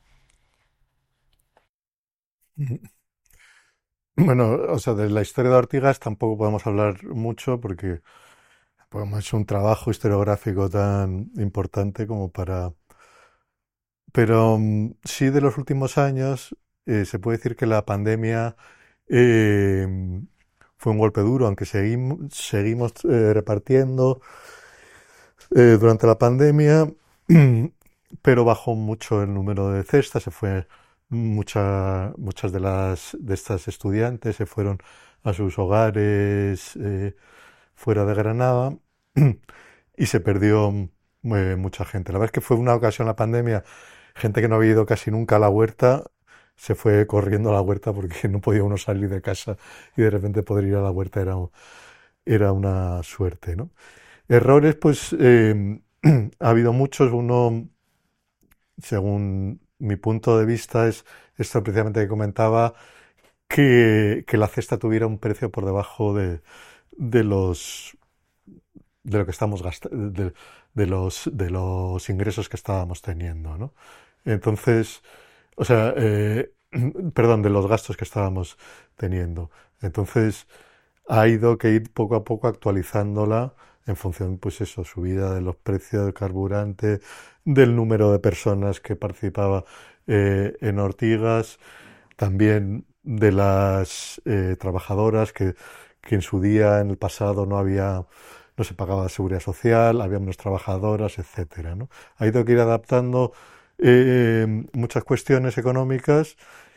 Bueno, o sea, de la historia de Ortigas tampoco podemos hablar mucho porque pues hemos hecho un trabajo historiográfico tan importante como para... Pero sí, de los últimos años se puede decir que la pandemia eh, fue un golpe duro, aunque seguimos repartiendo durante la pandemia, pero bajó mucho el número de cestas, se fue muchas de estas estudiantes se fueron a sus hogares fuera de Granada y se perdió mucha gente. La verdad es que fue una ocasión la pandemia, gente que no había ido casi nunca a la huerta, se fue corriendo a la huerta porque no podía uno salir de casa y de repente poder ir a la huerta era una suerte, ¿no? Errores, pues ha habido muchos. Uno, según mi punto de vista, es esto precisamente que comentaba, que la cesta tuviera un precio por debajo de los de lo que estamos gastando, de los ingresos que estábamos teniendo, ¿no? Entonces, o sea, perdón, de los gastos que estábamos teniendo. Entonces, ha ido que ir poco a poco actualizándola en función, pues eso, subida de los precios del carburante, del número de personas que participaba en Ortigas, también de las trabajadoras que en su día, en el pasado, no se pagaba seguridad social, había menos trabajadoras, etcétera, ¿no? Ha ido que ir adaptando muchas cuestiones económicas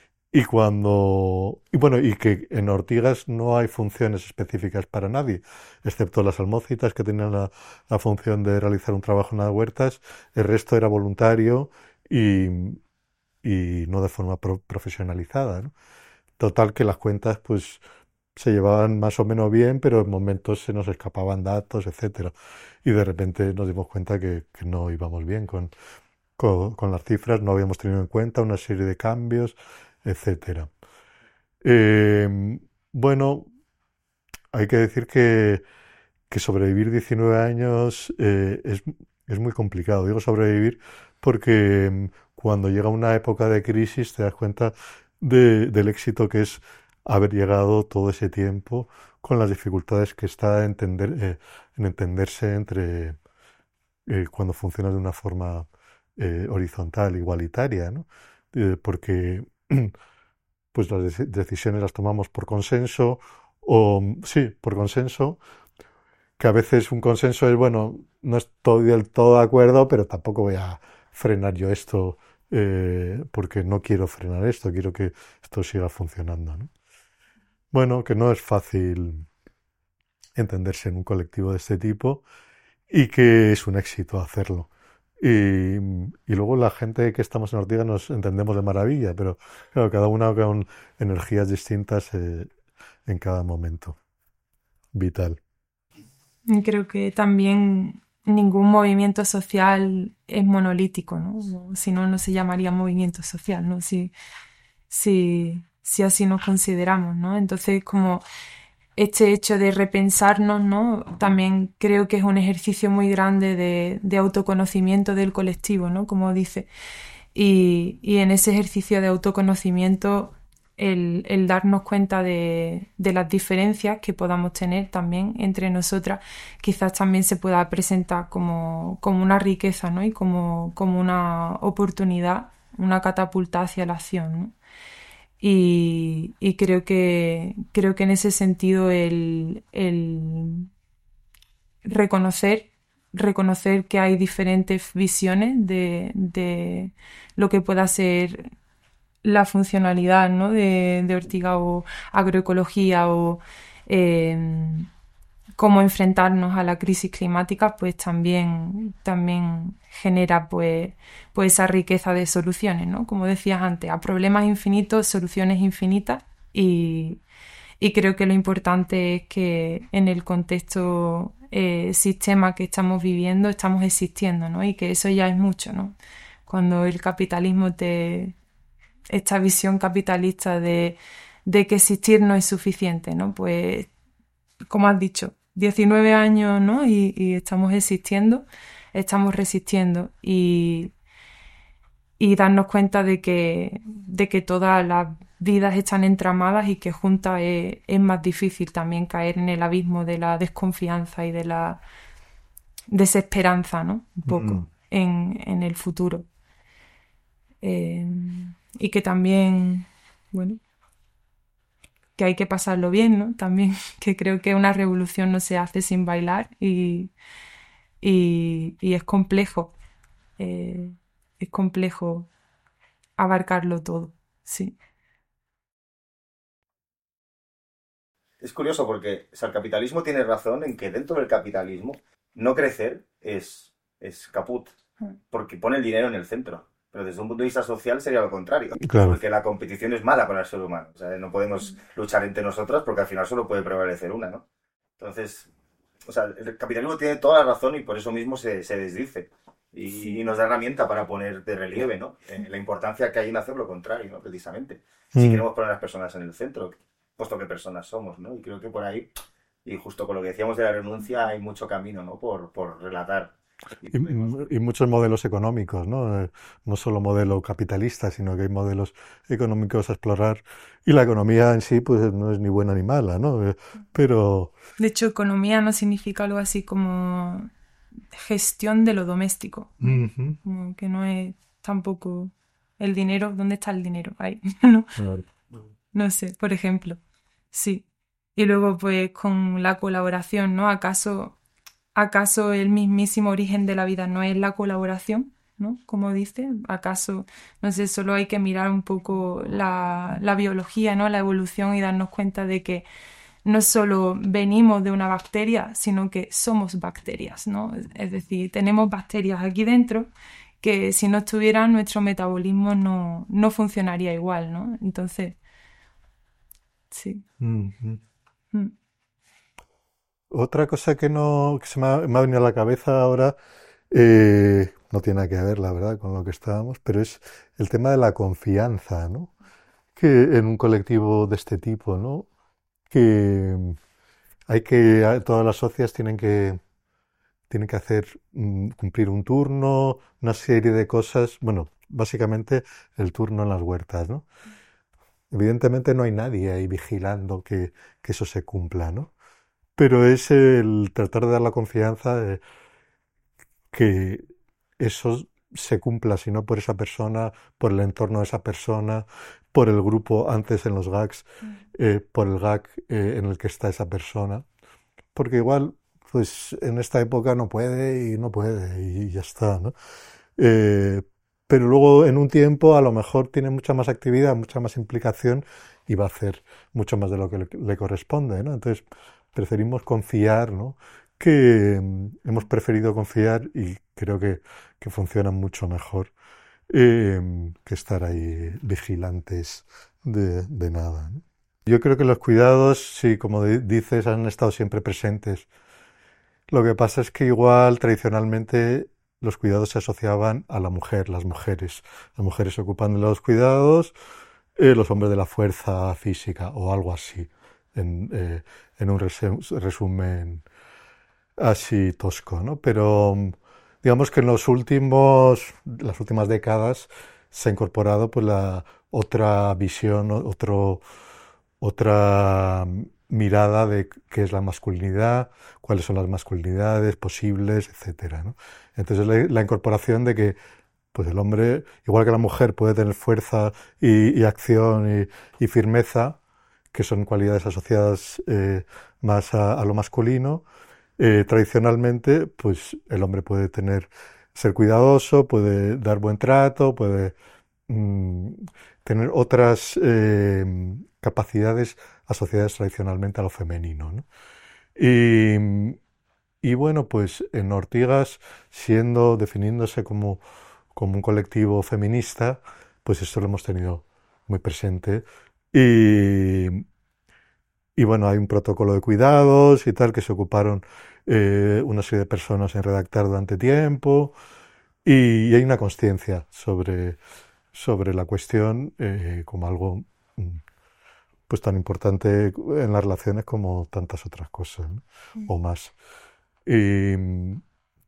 y bueno, y que en Ortigas no hay funciones específicas para nadie, excepto las almócitas que tenían la función de realizar un trabajo en las huertas, el resto era voluntario y, y no de forma profesionalizada, ¿no? Total que las cuentas pues se llevaban más o menos bien, pero en momentos se nos escapaban datos, etcétera. Y de repente nos dimos cuenta que no íbamos bien con las cifras, no habíamos tenido en cuenta una serie de cambios, etcétera. Bueno, hay que decir que sobrevivir 19 años es muy complicado. Digo sobrevivir porque cuando llega una época de crisis te das cuenta del éxito que es haber llegado todo ese tiempo con las dificultades que está en entenderse entre cuando funciona de una forma horizontal, igualitaria, ¿no? Porque pues las decisiones las tomamos por consenso o sí, por consenso, que a veces un consenso es, bueno, no estoy del todo de acuerdo, pero tampoco voy a frenar yo esto porque no quiero frenar esto, quiero que esto siga funcionando, ¿no? Bueno, que no es fácil entenderse en un colectivo de este tipo y que es un éxito hacerlo. Y luego la gente que estamos en Ortiga nos entendemos de maravilla, pero claro, cada una con energías distintas en cada momento. Vital. Y creo que también ningún movimiento social es monolítico, ¿no? Si no, no se llamaría movimiento social, ¿no? Si así nos consideramos, ¿no? Entonces, como este hecho de repensarnos, ¿no? También creo que es un ejercicio muy grande de autoconocimiento del colectivo, ¿no? Como dice. Y en ese ejercicio de autoconocimiento, el darnos cuenta de las diferencias que podamos tener también entre nosotras, quizás también se pueda presentar como una riqueza, ¿no? Y como una oportunidad, una catapulta hacia la acción, ¿no? Y creo que en ese sentido el reconocer que hay diferentes visiones de lo que pueda ser la funcionalidad, ¿no? de Ortiga o agroecología o cómo enfrentarnos a la crisis climática, pues también genera pues esa riqueza de soluciones, ¿no? Como decías antes, a problemas infinitos, soluciones infinitas y creo que lo importante es que en el contexto sistema que estamos viviendo estamos existiendo, ¿no? Y que eso ya es mucho, ¿no? Cuando el capitalismo esta visión capitalista de que existir no es suficiente, ¿no? Pues, como has dicho, 19 años, ¿no? Y estamos existiendo, estamos resistiendo y darnos cuenta de que todas las vidas están entramadas y que juntas es más difícil también caer en el abismo de la desconfianza y de la desesperanza, ¿no? Un poco en el futuro. Eh, y que también, bueno, que hay que pasarlo bien, ¿no? También, que creo que una revolución no se hace sin bailar y es complejo. Es complejo abarcarlo todo, sí. Es curioso porque o sea, el capitalismo tiene razón en que dentro del capitalismo no crecer es caput, porque pone el dinero en el centro. Pero desde un punto de vista social sería lo contrario, Claro. porque la competición es mala para el ser humano. O sea, no podemos luchar entre nosotras porque al final solo puede prevalecer una, ¿no? Entonces, o sea, el capitalismo tiene toda la razón y por eso mismo se desdice. Y nos da herramienta para poner de relieve, ¿no? La importancia que hay en hacer lo contrario, ¿no? Precisamente. Si queremos poner a las personas en el centro, puesto que personas somos, ¿no? Y creo que por ahí, y justo con lo que decíamos de la renuncia, hay mucho camino, ¿no? Por relatar. Y podemos... Y muchos modelos económicos, ¿no? No solo modelo capitalista, sino que hay modelos económicos a explorar. Y la economía en sí, pues no es ni buena ni mala, ¿no? Pero... De hecho, economía no significa algo así como gestión de lo doméstico. Como que no es tampoco el dinero. ¿Dónde está el dinero? Ahí, ¿no? No sé, por ejemplo. Sí. Y luego, pues, con la colaboración, ¿no? ¿Acaso el mismísimo origen de la vida no es la colaboración? ¿No? Como dice, ¿acaso, no sé, solo hay que mirar un poco la biología, ¿no? La evolución y darnos cuenta de que no solo venimos de una bacteria, sino que somos bacterias, ¿no? Es decir, tenemos bacterias aquí dentro que si no estuvieran nuestro metabolismo no funcionaría igual, ¿no? Entonces, sí. Otra cosa que no que me ha venido a la cabeza ahora, no tiene nada que ver, la verdad, con lo que estábamos, pero es el tema de la confianza, ¿no? Que en un colectivo de este tipo, ¿no? Que todas las socias tienen que hacer, cumplir un turno, una serie de cosas, bueno, básicamente el turno en las huertas, ¿no? Evidentemente no hay nadie ahí vigilando que eso se cumpla, ¿no? Pero es el tratar de dar la confianza de que eso se cumpla, si no por esa persona, por el entorno de esa persona, por el grupo antes en los gags, por el gag en el que está esa persona. Porque igual, pues en esta época no puede y no puede y ya está, ¿no? Eh, pero luego en un tiempo a lo mejor tiene mucha más actividad, mucha más implicación y va a hacer mucho más de lo que le corresponde, ¿no? Entonces preferimos confiar, ¿no? Que hemos preferido confiar y creo que funciona mucho mejor que estar ahí vigilantes de nada, ¿no? Yo creo que los cuidados, sí, como dices, han estado siempre presentes. Lo que pasa es que igual tradicionalmente los cuidados se asociaban a la mujer, las mujeres. Las mujeres se ocupan de los cuidados, los hombres de la fuerza física o algo así, en un resumen así tosco, ¿no? Pero digamos que en las últimas décadas se ha incorporado pues la otra visión, otra mirada de qué es la masculinidad, cuáles son las masculinidades posibles, etcétera, ¿no? Entonces la incorporación de que pues el hombre, igual que la mujer, puede tener fuerza y acción y firmeza, que son cualidades asociadas más a lo masculino. Tradicionalmente, pues el hombre puede ser cuidadoso, puede dar buen trato, puede mm, tener otras capacidades asociadas tradicionalmente a lo femenino, ¿no? Y, y bueno, pues en Ortigas, definiéndose como un colectivo feminista, pues esto lo hemos tenido muy presente. Y, y bueno, hay un protocolo de cuidados y tal que se ocuparon una serie de personas en redactar durante tiempo. Y hay una conciencia sobre la cuestión como algo pues tan importante en las relaciones como tantas otras cosas, ¿no? O más. Y,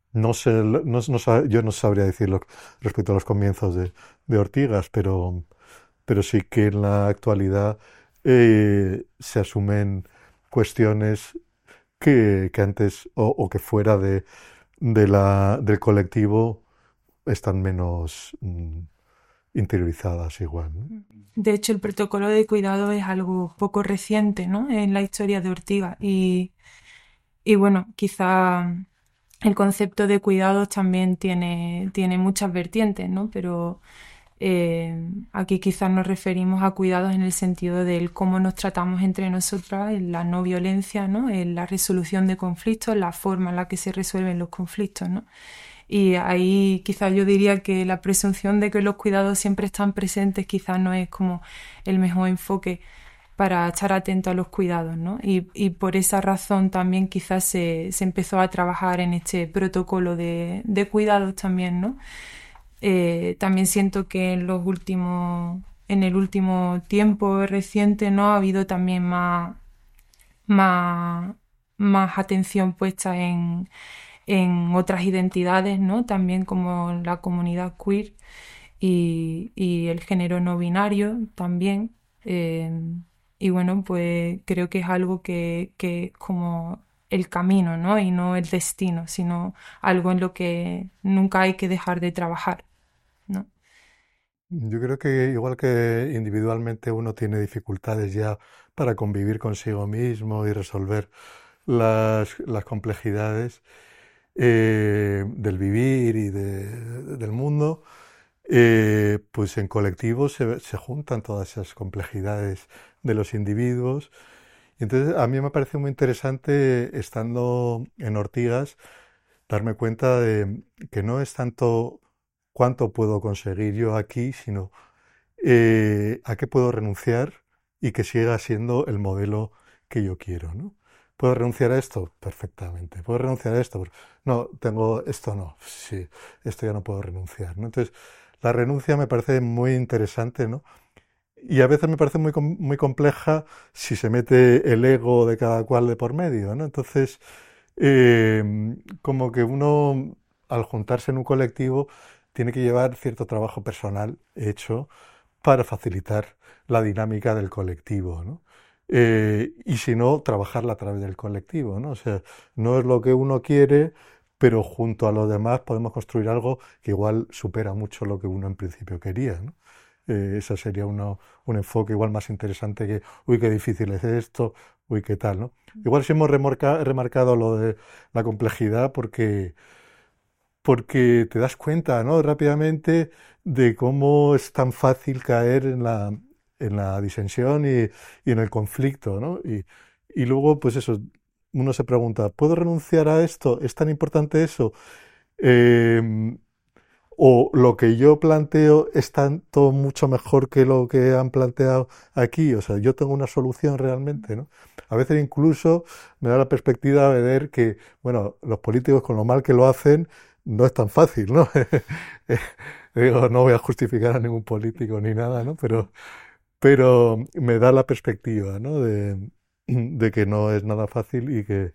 No sé, yo no sabría decirlo respecto a los comienzos de Ortigas, pero sí que en la actualidad se asumen cuestiones que antes o que fuera del colectivo están menos interiorizadas igual, ¿no? De hecho, el protocolo de cuidado es algo poco reciente, ¿no? En la historia de Ortigas. Y bueno, quizá el concepto de cuidados también tiene muchas vertientes, ¿no? Pero aquí quizás nos referimos a cuidados en el sentido del cómo nos tratamos entre nosotras, en la no violencia, ¿no? En la resolución de conflictos, la forma en la que se resuelven los conflictos, ¿no? Y ahí quizás yo diría que la presunción de que los cuidados siempre están presentes quizás no es como el mejor enfoque para estar atento a los cuidados, ¿no? Y por esa razón también quizás se empezó a trabajar en este protocolo de cuidados también, ¿no? También siento que en el último tiempo reciente, ¿no? Ha habido también más, más atención puesta en otras identidades, ¿no? También como la comunidad queer y el género no binario también. Y bueno, pues creo que es algo que es como el camino, ¿no? Y no el destino, sino algo en lo que nunca hay que dejar de trabajar, ¿no? Yo creo que igual que individualmente uno tiene dificultades ya para convivir consigo mismo y resolver las complejidades del vivir y del mundo, pues en colectivo se juntan todas esas complejidades de los individuos. Y entonces a mí me parece muy interesante, estando en Ortigas, darme cuenta de que no es tanto cuánto puedo conseguir yo aquí, sino a qué puedo renunciar y que siga siendo el modelo que yo quiero, ¿no? ¿Puedo renunciar a esto? Perfectamente. ¿Puedo renunciar a esto? No, tengo esto no. Sí, esto ya no puedo renunciar, ¿no? Entonces, la renuncia me parece muy interesante, ¿no? Y a veces me parece muy compleja si se mete el ego de cada cual de por medio, ¿no? Entonces, como que uno, al juntarse en un colectivo, tiene que llevar cierto trabajo personal hecho para facilitar la dinámica del colectivo, ¿no? Y si no, trabajarla a través del colectivo, ¿no? O sea, no es lo que uno quiere, pero junto a los demás podemos construir algo que igual supera mucho lo que uno en principio quería, ¿no? Ese sería un enfoque igual más interesante que, uy, qué difícil es esto, uy, qué tal, ¿no? Igual sí hemos remarcado lo de la complejidad porque te das cuenta, ¿no? Rápidamente de cómo es tan fácil caer en la disensión y en el conflicto, ¿no? Y luego, pues eso, uno se pregunta, ¿puedo renunciar a esto? ¿Es tan importante eso? Em, o lo que yo planteo es tanto mucho mejor que lo que han planteado aquí. O sea, yo tengo una solución realmente, ¿no? A veces incluso me da la perspectiva de ver que, bueno, los políticos con lo mal que lo hacen no es tan fácil, ¿no? Digo, no voy a justificar a ningún político ni nada, ¿no? Pero me da la perspectiva, ¿no? De que no es nada fácil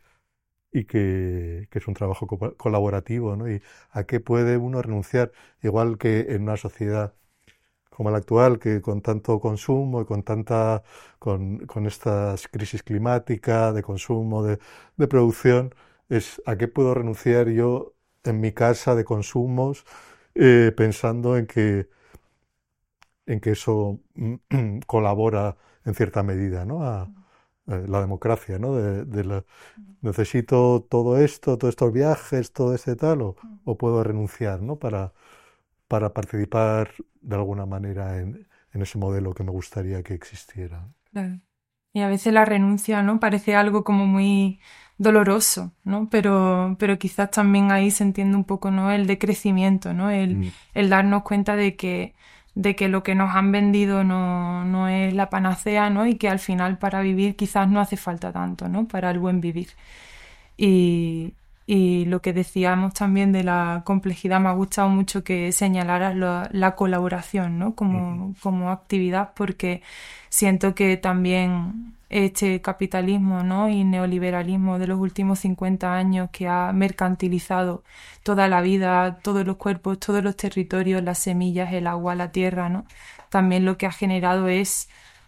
que es un trabajo colaborativo, ¿no? Y a qué puede uno renunciar, igual que en una sociedad como la actual, que con tanto consumo y con estas crisis climáticas de consumo, de producción, es a qué puedo renunciar yo en mi casa de consumos, pensando en que eso colabora en cierta medida, ¿no? A la democracia, ¿no? Necesito todo esto, todos estos viajes, todo este tal, o puedo renunciar, ¿no? Para participar de alguna manera en ese modelo que me gustaría que existiera. Claro. Y a veces la renuncia, ¿no? Parece algo como muy doloroso, ¿no? Pero quizás también ahí se entiende un poco, ¿no? El decrecimiento, ¿no? El darnos cuenta de que lo que nos han vendido no es la panacea, ¿no? Y que al final para vivir quizás no hace falta tanto, ¿no? Para el buen vivir. Y, y lo que decíamos también de la complejidad, me ha gustado mucho que señalaras la colaboración, ¿no? Como actividad, porque siento que también este capitalismo, ¿no? Y neoliberalismo de los últimos 50 años que ha mercantilizado toda la vida, todos los cuerpos, todos los territorios, las semillas, el agua, la tierra, ¿no? También lo que ha generado es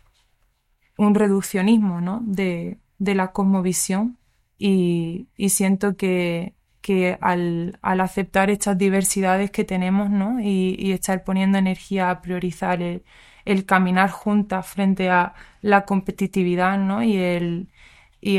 un reduccionismo, ¿no? de la cosmovisión y siento que al aceptar estas diversidades que tenemos, ¿no? Y estar poniendo energía a priorizar el caminar juntas frente a la competitividad, ¿no? Y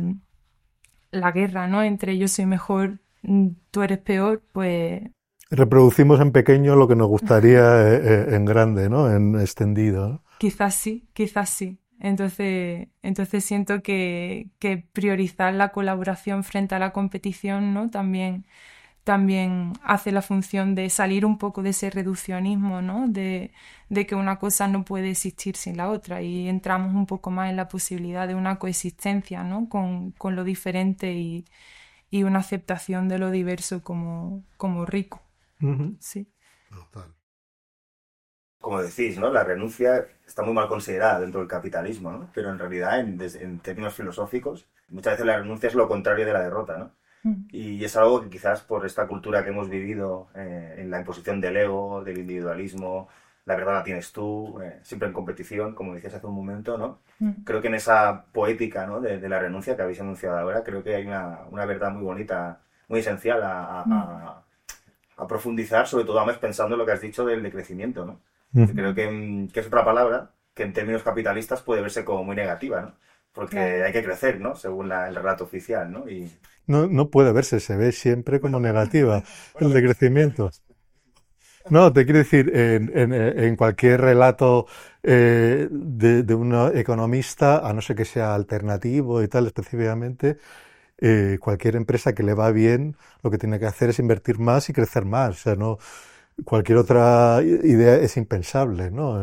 la guerra, ¿no? Entre yo soy mejor, tú eres peor, pues Reproducimos en pequeño lo que nos gustaría en grande, ¿no? En extendido, ¿no? quizás sí, quizás sí. Entonces siento que priorizar la colaboración frente a la competición, ¿no? También hace la función de salir un poco de ese reduccionismo, ¿no? De que una cosa no puede existir sin la otra y entramos un poco más en la posibilidad de una coexistencia, ¿no? Con lo diferente y una aceptación de lo diverso como rico, Ujú. sí. Total. Como decís, ¿no? La renuncia está muy mal considerada dentro del capitalismo, ¿no? Pero en realidad, en términos filosóficos, muchas veces la renuncia es lo contrario de la derrota, ¿no? Mm, Y es algo que quizás por esta cultura que hemos vivido en la imposición del ego, del individualismo, la verdad la tienes tú, siempre en competición, como decías hace un momento, ¿no? mm, Creo que en esa poética, ¿no? de la renuncia que habéis anunciado ahora, creo que hay una verdad muy bonita, muy esencial mm, a profundizar, sobre todo además pensando en lo que has dicho del decrecimiento, ¿no? Que Ujú. creo que es otra palabra que en términos capitalistas puede verse como muy negativa, ¿no? Porque claro. hay que crecer, ¿no? Según el relato oficial, ¿no? Y No, no puede verse, se ve siempre como negativa el decrecimiento. No, te quiero decir, en cualquier relato de un economista, a no ser que sea alternativo y tal específicamente, cualquier empresa que le va bien, lo que tiene que hacer es invertir más y crecer más. O sea, no, cualquier otra idea es impensable, ¿no?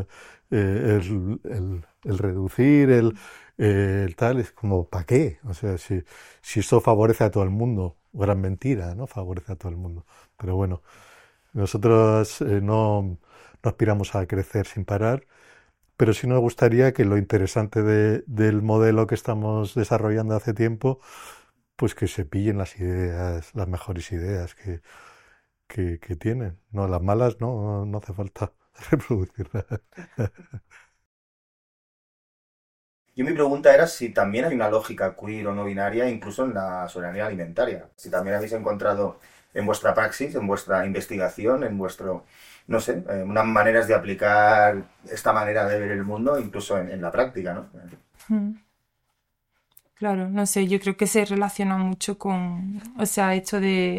El reducir, el tal, es como, ¿para qué? O sea, si eso favorece a todo el mundo, gran mentira, ¿no? Favorece a todo el mundo. Pero bueno, nosotros no aspiramos a crecer sin parar, pero sí nos gustaría que lo interesante del modelo que estamos desarrollando hace tiempo, pues que se pillen las ideas, las mejores ideas que tienen. No, las malas no hace falta reproducirlas. yo mi pregunta era si también hay una lógica queer o no binaria incluso en la soberanía alimentaria. Si también habéis encontrado en vuestra praxis, en vuestra investigación, en vuestro, no sé, unas maneras de aplicar esta manera de ver el mundo incluso en la práctica, ¿no? Mm. Claro, no sé, yo creo que se relaciona mucho o sea, esto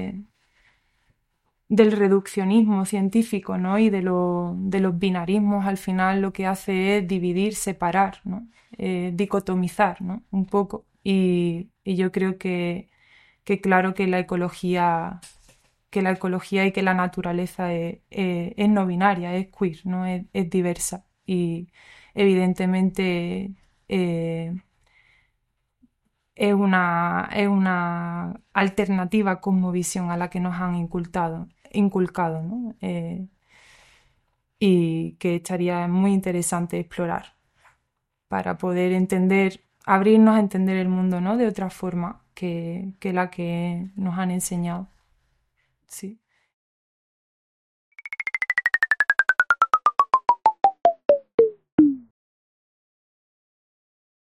del reduccionismo científico, ¿no? Y de los binarismos, al final lo que hace es dividir, separar, ¿no? Dicotomizar, ¿no? Un poco. Y yo creo que claro que la ecología y que la naturaleza es no binaria, es queer, ¿no? Es diversa. Y evidentemente eh, es una alternativa cosmovisión a la que nos han inculcado, ¿no? Y que estaría muy interesante explorar para poder entender, abrirnos a entender el mundo, ¿no? De otra forma que la que nos han enseñado. Sí.